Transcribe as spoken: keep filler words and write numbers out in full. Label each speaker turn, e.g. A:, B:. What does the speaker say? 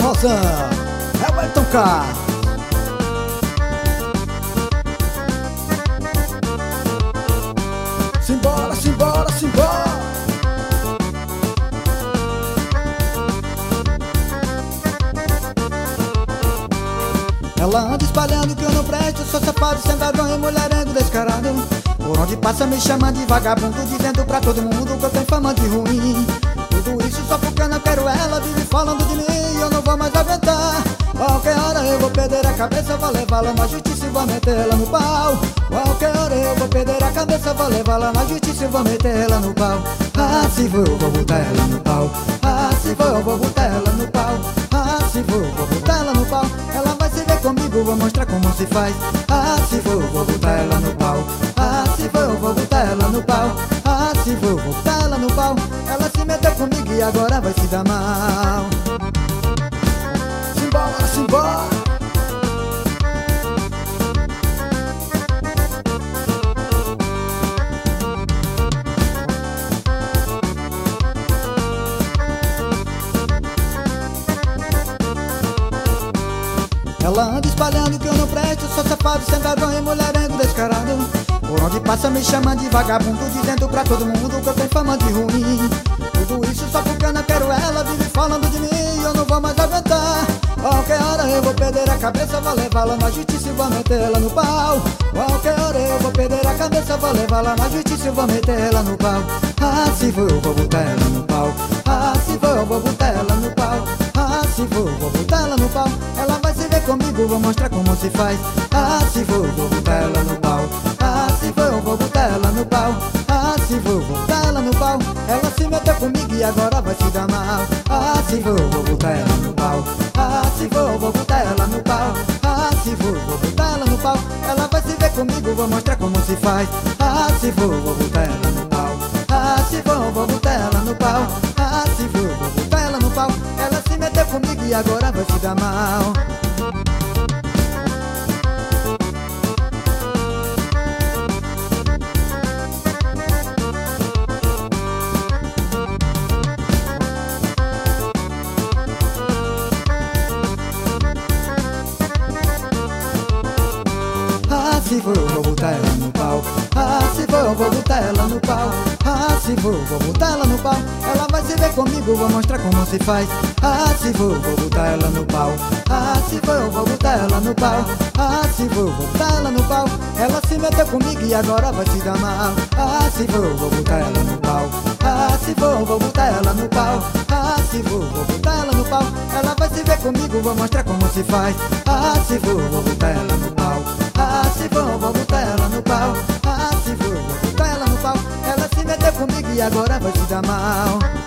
A: forrozão, é o Elton Carlos. Simbora, simbora, simbora. Ela anda espalhando que eu não presto, sou safado, sem vergonha, mulherengo descarado. Por onde passa me chama de vagabundo, dizendo pra todo mundo que eu tenho fama de ruim. Tudo isso só porque eu não quero ela, vive falando de mim e eu não vou mais aguentar. Qualquer hora eu vou perder a cabeça, vou levá-la na justiça e vou meter ela no pau. Qualquer hora eu vou perder a cabeça, vou levá-la na justiça e vou meter ela no pau. Ah, se for eu vou botar ela no pau. Ah, se for eu vou botar ela no pau. Ah, se for eu vou botar ela no pau. Ela vai se ver comigo, vou mostrar como se faz. Ah, se for eu vou botar ela no pau. Ah, se for eu vou botar ela no pau. Ah, se for eu vou botar ela no pau. Ela se meteu comigo e agora vai se dar mal. Simbora, simbora. Ela anda espalhando que eu não presto, sou safado, sem vergonha, mulherengo descarado. Por onde passa me chama de vagabundo, dizendo pra todo mundo que eu tenho fama de ruim. Tudo isso só porque eu não quero ela, vive falando de mim e eu não vou mais aguentar. Qualquer hora eu vou perder a cabeça, vou levá-la na justiça e vou meter ela no pau. Qualquer hora eu vou perder a cabeça, vou levá-la na justiça e vou meter ela no pau. Ah, se for eu vou botar ela no pau. Ah, se for eu vou botar ela no pau. Ah, se for eu vou botar ela no pau. Ela vai se ver comigo, vou mostrar como se faz. Ah, se for eu vou botar ela no pau. Ah, se for eu vou botar ela no pau. Ah, se for eu vou botar ela no pau. Ela se meteu comigo e agora vai se dar mal. Ah, se for eu vou botar ela no pau. Ah, se for eu vou botar ela no pau. Ah, se for eu vou botar ela no pau. Ela vai se ver comigo, vou mostrar como se faz. Ah, se for eu vou botar ela no pau. Ah, se for eu vou botar ela no pau. Ah, se for eu vou botar ela no pau. Ela se meteu comigo e agora vai se dar mal. Ah, se for eu vou botar ela no pau. Ah, se for eu vou botar ela no pau. Ah, se for eu vou botar ela no pau. Ela vai se ver comigo, vou mostrar como se faz. Ah, se for eu vou botar ela no pau. Ah, se for eu vou botar ela no pau. Ah, se for eu vou botar ela no pau. Ela se meteu comigo e agora vai se dar mal. Ah, se for eu vou botar ela no pau. Ah, se for eu vou botar ela no pau. Ah, se for eu vou botar ela no pau. Ela vai se ver comigo, vou mostrar como se faz. Ah, se for eu vou botar ela no pau. Ah, se for eu vou botar ela no pau. Ah, se for eu vou botar ela no pau. Ela se meteu comigo e agora vai se dar mal.